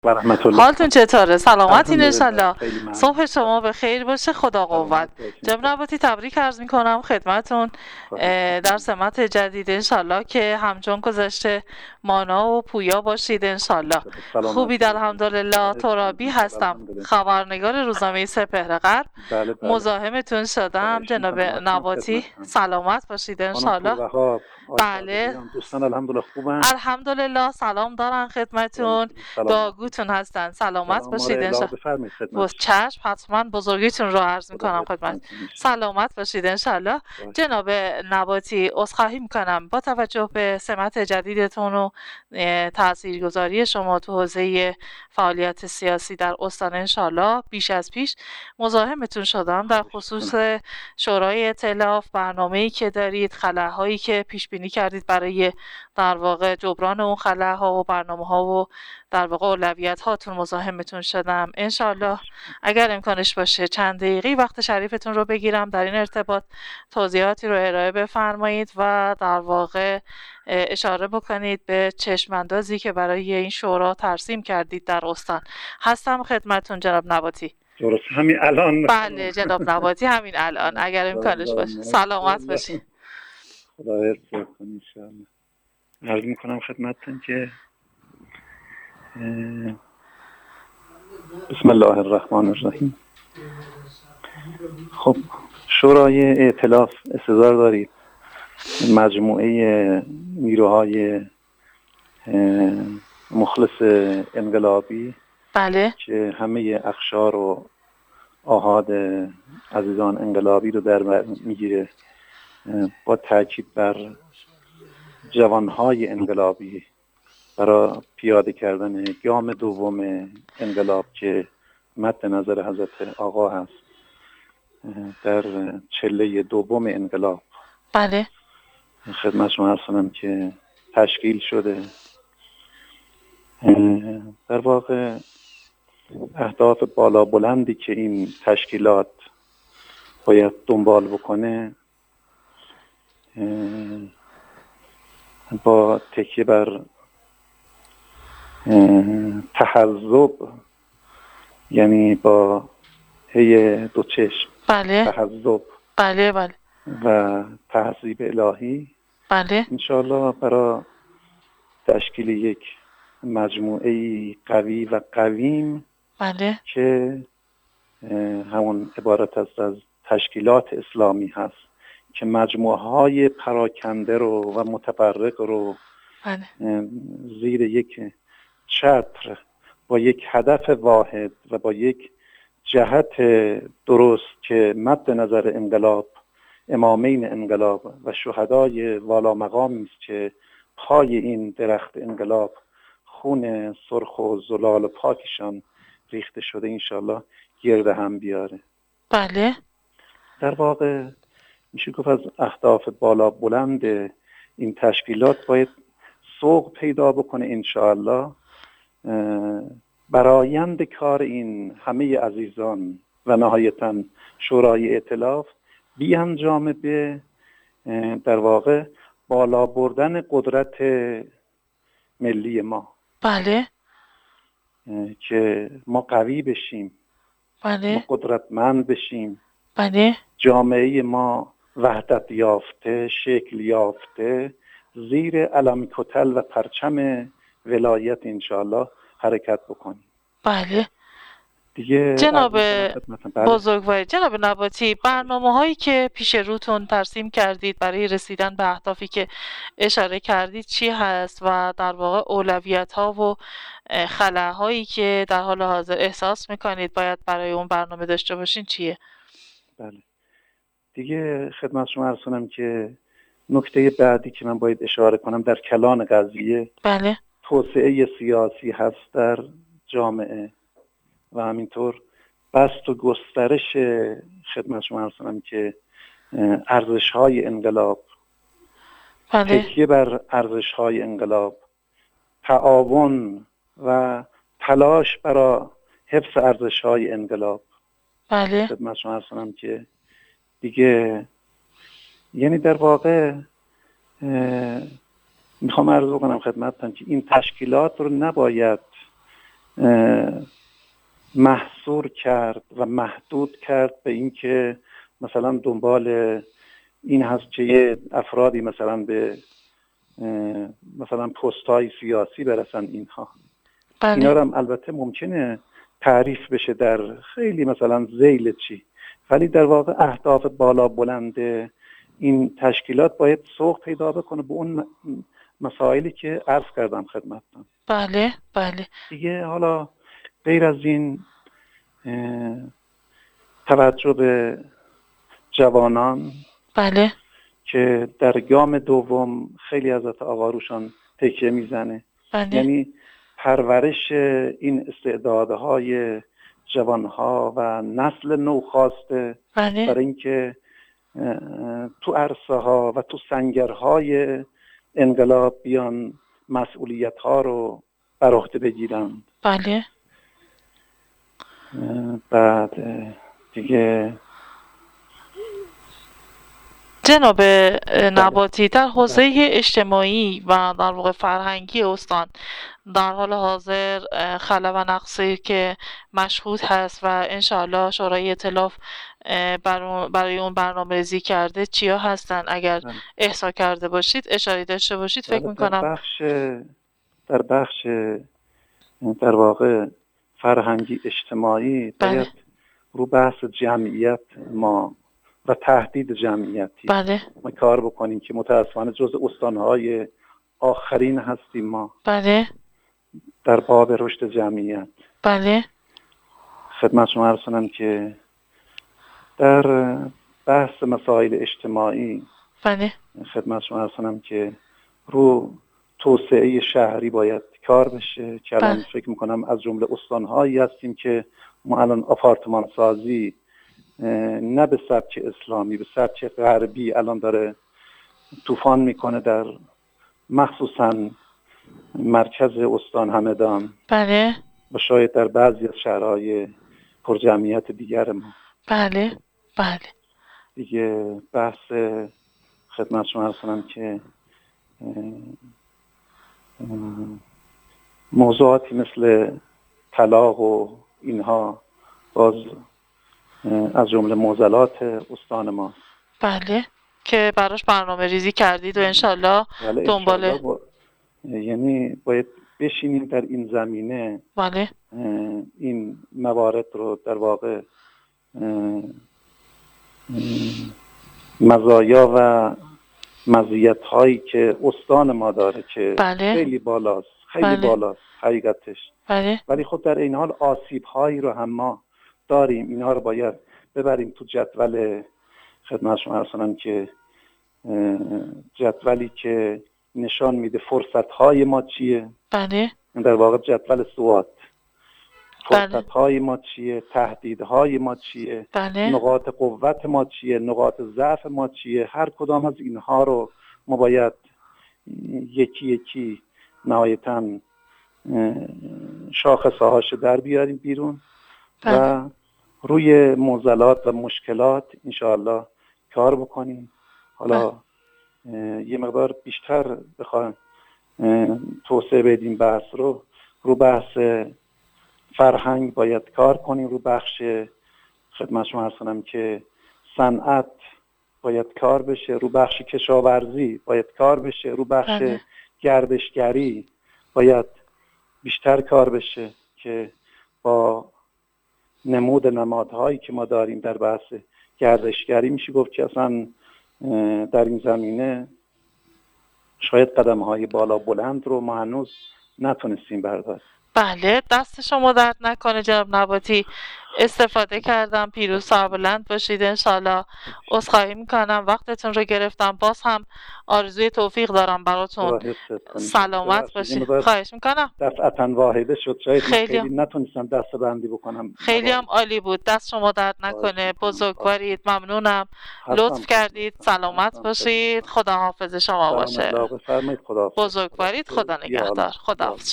و رحمت الله. حالتون چطوره؟ سلامتین الحمدلله، انشالله. خیلی ممنون. صبح شما به خیر باشه. خدا قوت. سلامت باشین. جناب نباتی تبریک عرض میکنم خدمتون در سمت جدید انشالله که همچون گذشته مانا و پویا باشید انشالله. سلامت خوبید باشید. الحمدلله. ترابی هستم، الحمدلله. خبرنگار روزنامه سپهر غرب. بله بله. مزاحمتون شدم جناب نباتی. سلامت باشید انشالله. بله. دوستان الحمدلله خوبن. الحمدلله سلام دارن خدمتون. داگوتون هستن. سلامت باشید انشالله. چشم حتما بزرگیتون رو عرض میکنم خدمت. سلامت باشید انشالله. جناب نباتی عذرخواهی میکنم با توجه به سمت جدیدتون و تاثیرگذاری شما تو حوزه فعالیت سیاسی در استان انشالله بیش از پیش مزاحمتون شدم در خصوص شورای ائتلاف، برنامه‌ای که دارید، خلاهایی که پیش بینی کردید برای در واقع جبران اون خلاها و برنامه‌ها و در واقع اولویت هاتون مزاحمتون شدم. انشالله اگر امکانش باشه چند دقیقی وقت شریفتون رو بگیرم در این ارتباط توضیحاتی رو ارائه بفرمایید و در واقع اشاره بکنید به چشماندازی که برای این شورا ترسیم کردید در استان. هستم خدمتون جناب نباتی. درست همین الان. بله جناب نباتی همین الان اگر امکانش باشه. سلامت باشید. خدا حفظ کنه ان شاء الله. عرض میکنم خدمتتون که بسم الله الرحمن الرحیم. خب شورای ائتلاف استظهار دارید مجموعه نیروهای مخلص انقلابی، بله، که همه اقشار و آحاد عزیزان انقلابی رو در بر میگیره، با تاکید بر جوانهای انقلابی برای پیاده کردن گام دوم انقلاب که مد نظر حضرت آقا هست در چله دوم انقلاب. بله، خدمت شما هستم که تشکیل شده. در واقع اهداف بالا بلندی که این تشکیلات باید دنبال بکنه با تکیه بر تحزب، یعنی با هی دو چشم، بله، تحزب بله، بله و تهذیب الهی، بله انشاءالله برای تشکیل یک مجموعه قوی و قویم، بله که همون عبارت است از تشکیلات اسلامی هست که مجموعه های پراکنده رو و متفرق رو بله زیر یک چتر با یک هدف واحد و با یک جهت درست که مد نظر انقلاب، امامین انقلاب و شهدای والا مقامی است که پای این درخت انقلاب خون سرخ و زلال پاکشان ریخته شده، انشالله گرد هم بیاره. بله در واقع میشه گفت از اهداف بالا بلند این تشکیلات باید سوق پیدا بکنه انشاءالله برآیند کار این همه عزیزان و نهایتاً شورای ائتلاف بیانجام به در واقع بالا بردن قدرت ملی ما. بله که ما قوی بشیم، بله ما قدرتمند بشیم، بله جامعه ما وحدت یافته، شکل یافته، زیر علم کتل و پرچم ولایت انشاءالله حرکت بکنیم. بله دیگه جناب بزرگوار، جناب نباتی، برنامه هایی که پیش روتون ترسیم کردید برای رسیدن به اهدافی که اشاره کردید چی هست و در واقع اولویت ها و خلاهایی که در حال حاضر احساس میکنید باید برای اون برنامه داشته باشین چیه؟ بله دیگه خدمت شما عرض کنم که نکته بعدی که من باید اشاره کنم در کلان قضیه، بله توسعه سیاسی هست در جامعه و همینطور بست و گسترش خدمت شما عرض کنم که ارزش‌های انقلاب، بله تکیه بر ارزش‌های انقلاب، تعاون و تلاش برای حفظ ارزش‌های انقلاب. بله خدمت شما عرض کنم که دیگه یعنی در واقع میخوام عرض بکنم خدمتتون که این تشکیلات رو نباید محصور کرد و محدود کرد به اینکه مثلا دنبال این هست که یه افرادی مثلا به مثلا پست‌های سیاسی برسن اینها. بله. اینا هم البته ممکنه تعریف بشه در خیلی مثلا ذیل چی، ولی در واقع اهداف بالا بلند این تشکیلات باید سوق پیدا بکنه به اون مسائلی که عرض کردم خدمتتون. بله بله. دیگه حالا غیر از این توجه به جوانان، بله، که در گام دوم خیلی حضرت آقا روشان تکیه میزنه. بله. یعنی پرورش این استعدادهای جوانها و نسل نوخاسته، بله. برای اینکه تو عرصه ها و تو سنگرهای انقلاب بیان مسئولیت ها رو بر عهده بگیرند. بله. بعد دیگه جناب نباتی، در حوزه اجتماعی و در واقع فرهنگی استان در حال حاضر خلا و نقصی که مشهود هست و انشاءالله شورای ائتلاف برای اون برنامه‌ریزی کرده چیا هستن؟ اگر احصا کرده باشید اشاره داشته باشید فکر میکنم. در بخش در واقع فرهنگی اجتماعی باید رو بحث جمعیت ما و تهدید جمعیتی بله. ما کار بکنیم که متاسفانه جز استانهای آخرین هستیم ما. بله. در باب رشد جمعیت. بله. خدمت شما عرض کنم که در بحث مسائل اجتماعی، بله، خدمت شما عرض کنم که رو توسعه شهری باید کار بشه که الان فکر میکنم از جمله استانهایی هستیم که ما الان آپارتمان سازی نه به سبک اسلامی، به سبک غربی الان داره طوفان میکنه در مخصوصا مرکز استان همدان. بله. و شاید در بعضی از شهرهای پرجمعیت دیگر ما. بله بله. دیگه بحث خدمت شما عرض کنم که موضوعاتی مثل طلاق و اینها باز از جمله معضلات استان ما. بله، که براش برنامه ریزی کردید و انشالله دنباله یعنی باید بشینیم در این زمینه. بله. این موارد رو در واقع مزایا و مزیت هایی که استان ما داره که بله. خیلی بالاست، خیلی بله. بالاست حقیقتش. بله. ولی خب در این حال آسیب هایی رو هم ما داریم، اینها رو باید ببریم تو جدول. خدمت شما عرض کنم که جدولی که نشان میده فرصت های ما چیه. بله. در واقع جدول سوات. بله. فرصت های ما چیه، تهدیدهای ما چیه، بله. نقاط قوت ما چیه، نقاط ضعف ما چیه. هر کدام از اینها رو ما باید یکی یکی نهایتاً شاخصه هاشو در بیاریم بیرون. بله. و روی معضلات و مشکلات انشاءالله کار بکنیم. حالا یه مقدار بیشتر بخوایم توسعه بدیم بحث رو بحث فرهنگ باید کار کنیم، رو بخش خدمت شما عرض کنم که صنعت باید کار بشه، رو بخش کشاورزی باید کار بشه، رو بخش گردشگری باید بیشتر کار بشه که با نمود نمادهایی که ما داریم در بحث گردشگری میشه گفت که اصلا در این زمینه شاید قدم‌های بالا بلند رو ما هنوز نتونستیم برداریم. بله، دست شما درد نکنه جناب نباتی، استفاده کردم. پیروز سربلند باشید انشالله. عذرخواهی میکنم وقتتون رو گرفتم، باز هم آرزوی توفیق دارم براتون. سلامت باشید. خواهش میکنم. دفعتاً واحده شد، شاید خیلی نتونستم دست بندی بکنم. خیلی هم عالی بود، دست شما درد نکنه. بزرگوارید، ممنونم، لطف کردید. سلامت باشید، خدا حافظ شما باشه. بفرمایید. خدا بزرگوارید، خدا نگهدار. خدا حافظ.